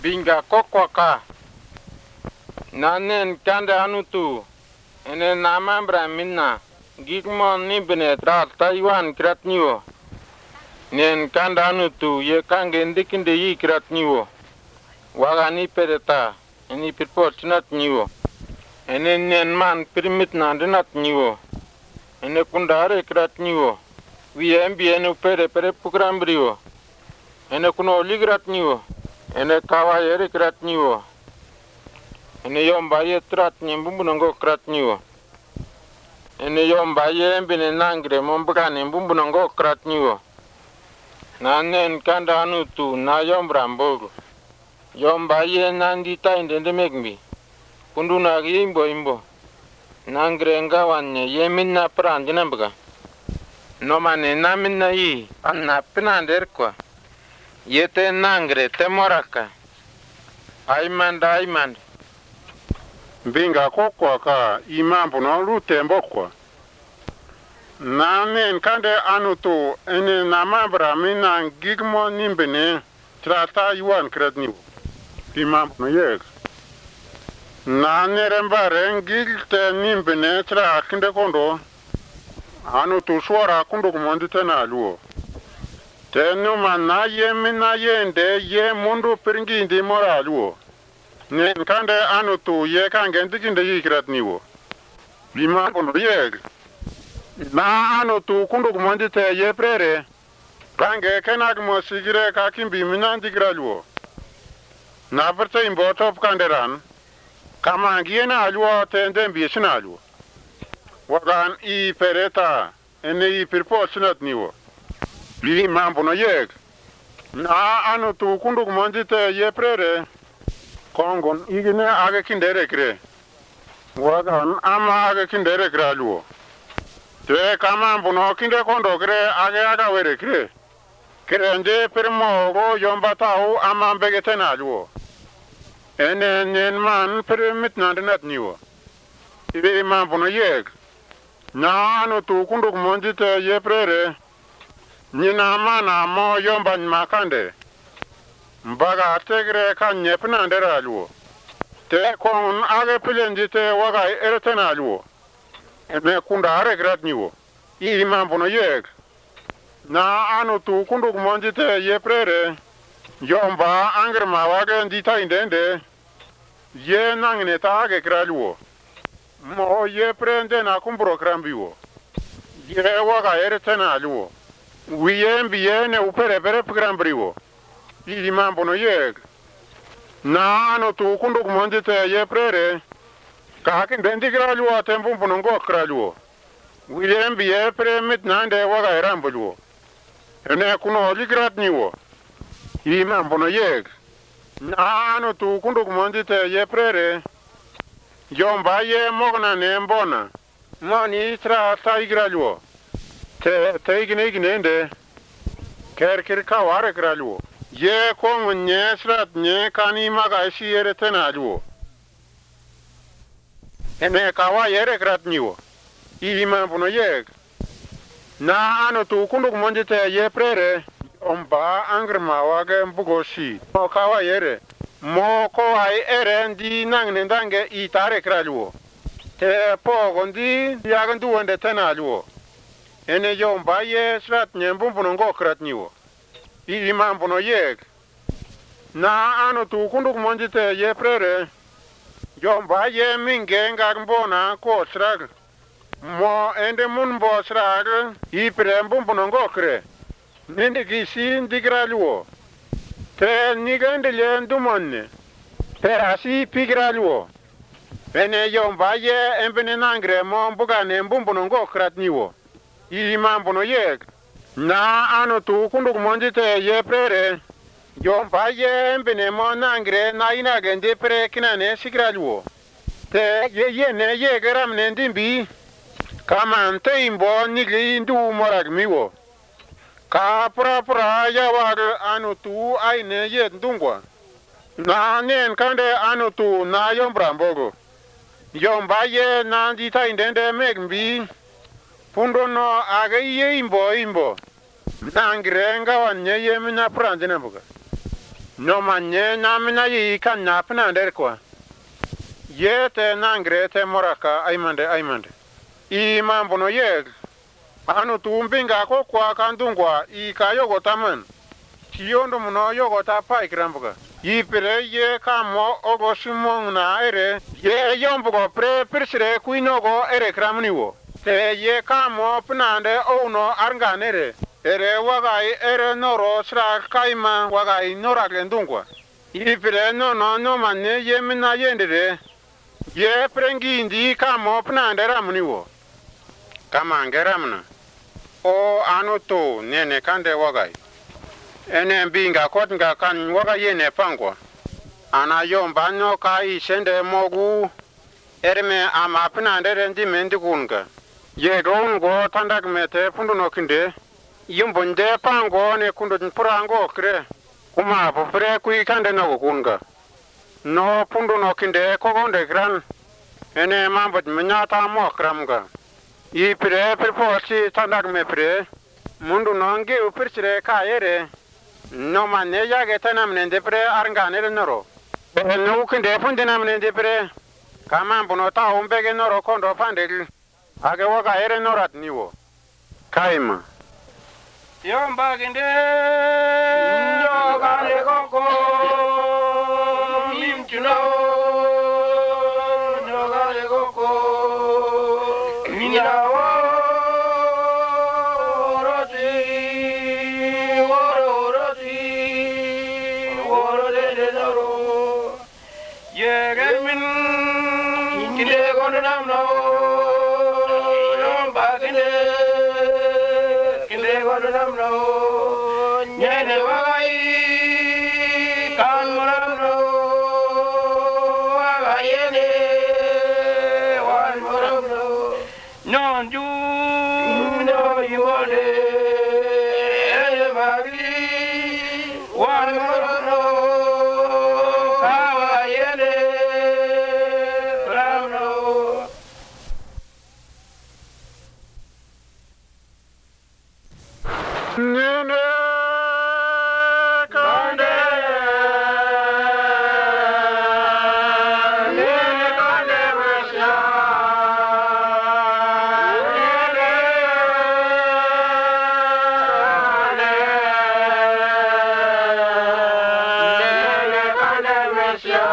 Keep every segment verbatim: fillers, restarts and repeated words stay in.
Binga kokwaka nanen kande anutu ene namambra minna gikmon ni benetra Taiwan kratniwo nen kande anutu ye kange ndikinde yi kratniwo waga ni pedeta eni pitpot natniwo ene nen man primit nandinat niwo ene kundare kratniwo wiye mbi ene pere pere pukrambriwo ene kuno ligrat niwo ene kawa yere krat niwo ene yomba ye trat nyembumbu nango krat niwo ene yomba ye mbine nangre mombuka nembumbu nango krat niwo na nen kanda anutu na yombra mbogo yomba ye nandi tainde ndemegmi kundu na imbo imbo nangre ngawanye ye minna prandina mbuga no mane na minna yi anna pinander kwa yete nangre temoraka aimanda aimanda Binga kokwa ka imambo no lutembo kwa nanen kande anuto ene namabra mina gigmo nimbene trata yuan kredniwo imambo no yek nanere mbare gilte nimbene tra kinde kondo anuto swara kundo kumondi tena luo tenu mana ye mina yende ye mundu piringi ndi moraluo ne kande anutu ye kange ndikinde yikrat niwo bima kono yeg na anutu kundu kumondi te ye prere kange kenak mo sigire ka kimbi mina ndigraluo na verte imbo top kanderan kama ngiena aluo te ndembi sinaluo wagan i pereta ene i pirpo sinat niwo Lili mambo no yeg. Na anu tu kundu kumonji te ye prere. Kongon igine age kindere kre. Wagan ama age kindere kre luo. Te kama mbuno kinde kondo kre age aga were kre. Kre nje permo go yomba tau ama mbegete na luo. Ene nyen man permit nandinat niwo. Lili mambo no yeg. Na anu tu kundu kumonji te ye prere. Nina mana mo yomba makande mbaga tegre kan nyepna ndera luo te kon age pilenji te waga eretena luo eme kunda are grat niwo i mambo no yeg na anu tu kundu kumonji te ye prere yomba angre ma waga ndita indende ye nangne ta age kraluo mo ye prende na kumbro krambiwo ye waga eretena luo Wiye mbiye ne upere pere pigrambriwo. Ili mambo no yeg. Na ano tu kundu kumondi te ye prere. Kaki ndendi kraluo tembumbu nongo kraluo. Wiye mbiye pre mit nande waga erambuluo. Ene kuno ligrat niwo. Ili mambo no yeg. Na ano tu kundu kumondi te ye prere. Yomba ye mogna ne mbona. Mani tra ta igraluo. Te te igine igine ende ker ker ka ware kraluo ye ko nye srat nye kani maga isi yere tena luo ene ka wa yere krat niwo ili mambuno yeg na ano tu kundu kumonji te ye prere omba angrma wage mbugoshi mo ka wa yere mo ko ai ere ndi nangne ndange itare kraluo te po gondi yagandu wende tena luo ene yomba ye srat nyembumbu nongo krat niwo ili mambo no yeg na ano tu kundu kumonji te ye prere yomba ye minge ngambona ko srag mo ende mun bo srag i pre mbumbu nongo kre nende gisi ndigraluo te nigande le ndumonne perasi pigraluo ene yomba ye embene nangre mo mbuga ne mbumbu nongo krat niwo Ili mambo no yeg. Na ano tu kundu kumonji te ye prere. Yomba ye mbine mo nangre na ina gende pre kinane sigraluo. Te ye ye ne ye geram ne ndimbi. Kama nte imbo nigli ndu moragmiwo. Ka pura pura ya wag ano tu ay ne ye ndungwa. Na nen kande ano tu na yombra mbogo. Yomba ye na ndita indende megmbi. Pundo no age ye imbo imbo. Nangre nga wanye ye mina prandina buga. No manye namina yi kan napna derkwa. Yete nangrete moraka aimande aimande. I mambo no yeg. Anu tumbinga ko kwa kandungwa I ka yogotaman. Tiyondo muno yogota paikrambuga. I pere ye kamo ogo simong na ere. Ye yombugo pre pirsire kuinogo ere kramniwo. Te ye kamo pnande ono arnganere. Ere wagai ere noro sra kaima wagai noraglendungwa. I pere no no no manne ye mina yendere. Ye prengi indi kamo pnande ramniwo. Kama angeramna. O anu to nene kande wagai. Ene mbinga kotnga kan waga yene pangwa. Ana yomba no ka isende mogu. Erme ama pnande rendi mendi kunga. Ye gongo tandak mete pundu no kinde. Yumbunde pango ne kundu purango kre. Kuma pupre kui kande no kunga. No pundu no kinde kogonde gran. Ene mambut minyata mo kramga. I pre perposi tandak me pre. Mundu nonge upirchire ka ere. No manne yage tanam nende pre arngane noro. No kinde pundi nam nende pre. Kama mbuno ta umbege noro kondo pandel. Age waka ere norat niwo. Kaima. Yomba kinde. Yoga le koko. Mimchuno. Yoga le koko. Minawa. Oroti. Oroti. Orode daro. Yegemin. Kinde kono namno. Namno nyene wagai kan moramno wagayene wan moramno non ju no yole ele magi wan moramno wagayene ramno. Nene kande Nene kande mesya Nene Nene kande mesya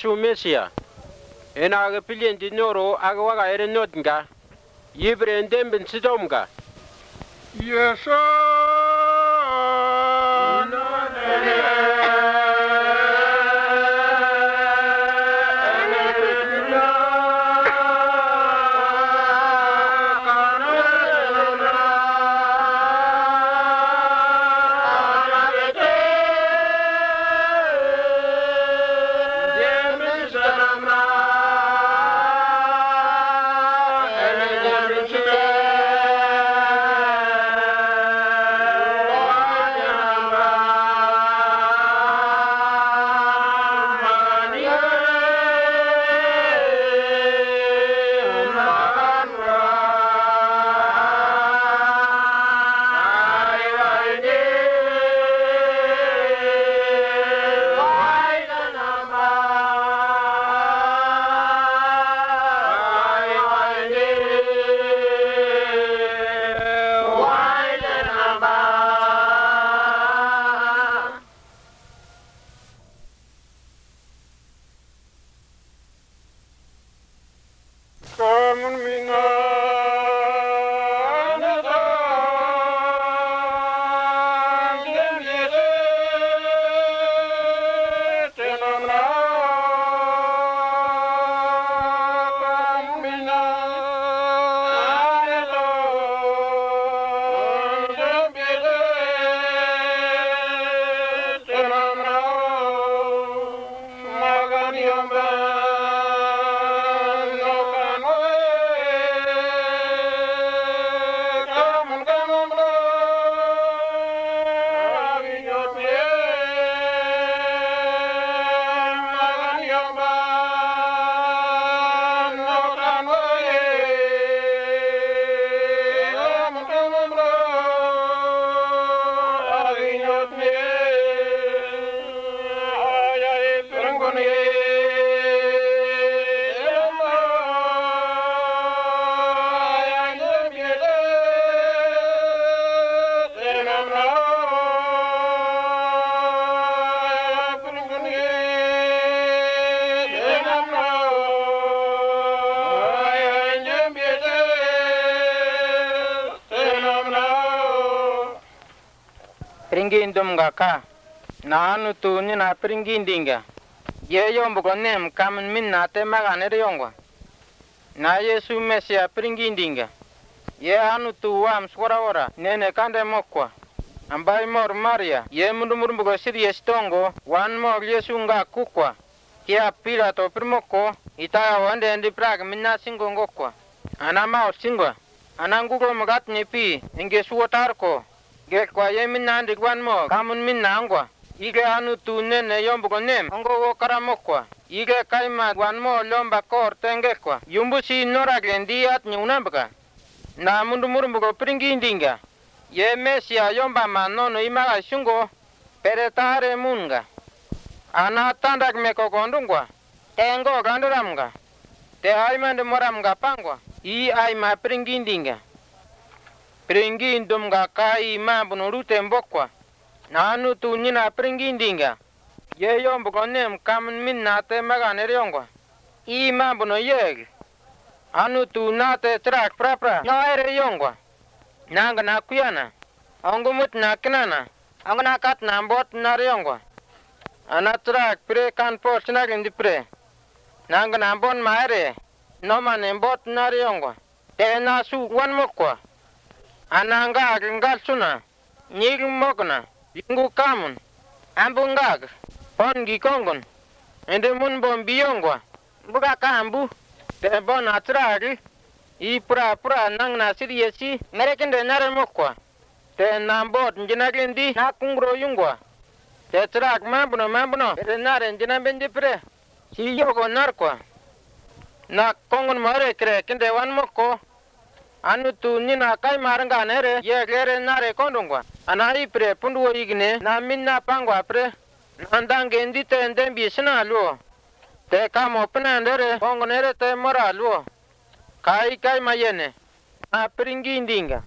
Yesu Mesia. Ena aga pilien di noro aga waga ere notnga. Yibre ndemben sidomga. Yesu Pringindum gaka na anu tu ni na pringindinga ye yombo ko nem kamen min na te magane re yongwa na Yesu Mesia pringindinga ye anu tu wam swara ora nene kande mokwa ambai mor Maria ye mundu mundu ko siri stongo wan mor Yesu nga kukwa kia pira to primoko ita wande ndi praga minna singo ngokwa ana ma singwa anangu ko magat ni pi inge suotarko ge kwa ye minna ndi kwan mo kamun minna angwa ige anu tu nene yombo ko nem ongo wo karamokwa ige kaima kwan mo lomba kor tenge kwa yumbu si nora glendi at nyunambaka na mundu murumbu ko pringindinga ye Mesia yomba manono imaga shungo peretare munga ana tandak meko kondungwa tengo ganduramga te aimande moramga pangwa i aima pringindinga pringindumga kai mambuno rute mbokwa na anu tu nyina pringindinga ye yombo konem kamun minna te magane ryongwa i mambuno yeg anu tu nate trak prapra no ere yongwa nanga na kuyana ongumut na kinana ongna kat na mbot na ryongwa anatrak pre kan por snagin di pre nanga na bon maere no man mbot na ryongwa te na su wan mokwa ananga ngal suna nyig mokna yungu kamun ambungag pongi kongon ende mun bom biyongwa buga kambu te bon atragi i pura pura nang na siriyesi merekende nare mokwa te nambot njinagindi na kungro yungwa te trak mambuno mambuno te nare njina bendi pre si yogo narkwa na kongon mare kre kende wan mokko anu tu nina kai maranga nere ye gere nare kondongwa anari pre punduo igne na minna pangwa pre nandange ndite ndembi sina luo te kamo penandere kongo nere te mora luo kai kai mayene na pringindinga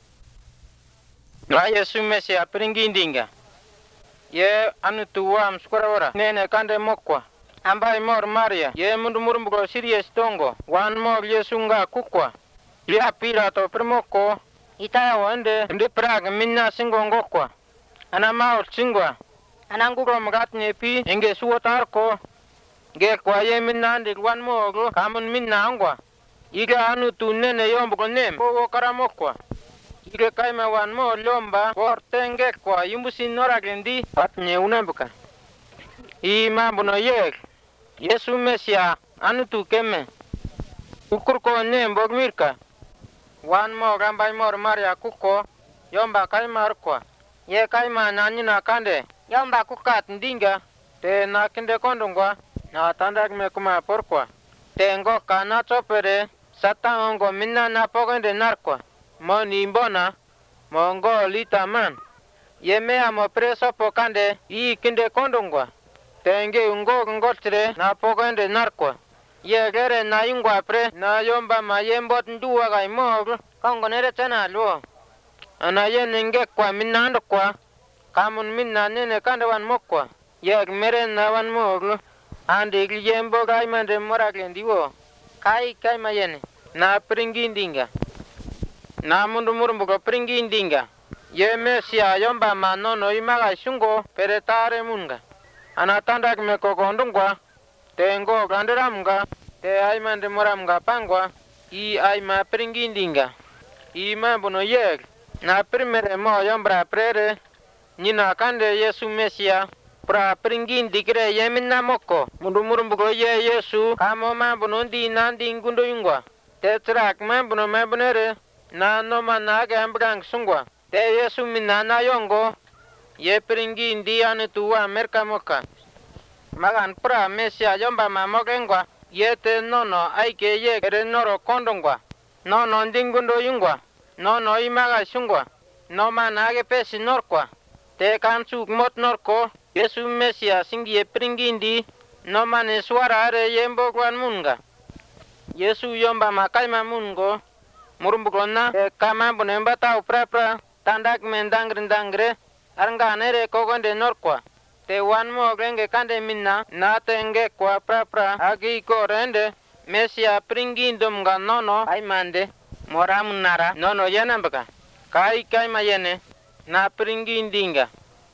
na Yesu Mesia pringindinga ye anu tu wam skora ora nene kande mokwa ambai mor Maria ye mundu murumbugo siries tongo wan mor Yesunga kukwa lia Pilato primoko itaya wande ndi prag minna singongo kwa ana maur singwa anangugo magatne pi enge suotarko ge kwa ye minna ndi wan mor kamun minna angwa iga anu tunene yombugo nem kogo karamokwa iga kaima wan mor lomba portenge kwa yumbusin noragendi patne unambuka i mambuno yek Yesu Mesia anu tu keme ukur ko nem bogmirka wan mo gambay mor Maria kuko yomba kaimar kwa ye kaima nanyina kande yomba kukat ndinga te na kinde kondongwa na tandak me kuma porkwa te ngo kana chopere satango minna na pogende narkwa mo nimbona mo ngo litaman ye me amo preso pokande i kinde kondongwa tenge ungo ngotre na pogende narkwa ye gere na ingwa pre na yomba ma yembot nduwa gai mog kongo nere tena luo ana ye nenge kwa minando kwa kamun minna nene kande wan mokwa ye mere na wan mog ande yembo gai mande moraklendiwo kai kai mayene na pringindinga na mundu murumbugo pringindinga ye mesia yomba ma nono imaga shungo peretare munga ana tandak me kokondungwa tengo ganderamga te aimande moramga pangwa i aima pringindinga i mambuno yeg na primere mo yombra prere nina kande Yesu Mesia pra pringindikre yeminna moko mundu murumbugo ye Yesu kamo mambuno ndi nandi ngundo yungwa te trak mambuno mambunere na noma na gambgang sungwa te Yesu minna na yongo ye pringindi anu tuwa merka moka magan pra Mesia yomba mamokengwa ye te nono aike ye kere noro kondongwa nono ndingundo yungwa nono imaga sungwa no manage pesi norkwa te kansuk mot norko Yesu Mesia singi ye pringindi no mane suara are yembo kwan munga Yesu yomba makaima mungo murumbukona te kama bunemba tau prapra tandak mendangre dangre aranga nere kogonde norkwa te wan mo genge kande minna na tenge kwa prapra agi ko rende Mesia pringindom ga nono ay mande moramunara nono yenambaka kai kai mayene na pringindinga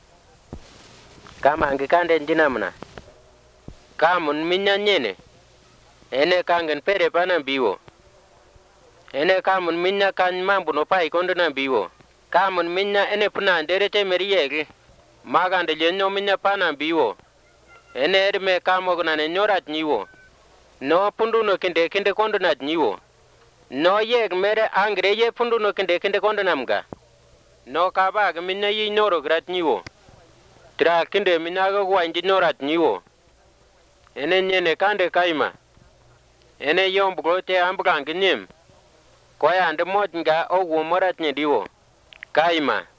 kama angi kande njinamna kamun minya nyene ene kangen pere pana biwo ene kamun minya kan mambu no pai kondo na biwo kamun minya ene puna nderete meriyegi magande lenyo minya pana biwo ene erme kamo gna ne nyorat nyiwo no pundu no kinde kinde kondo na nyiwo no yeg mere angre ye pundu no kinde kinde kondo namga no kaba ga minya yi noro grat nyiwo tra kinde minya ga wanji norat nyiwo ene nyene kande kaima ene yombugo te ambgang nim koya ande modnga owo morat nyidiwo kaima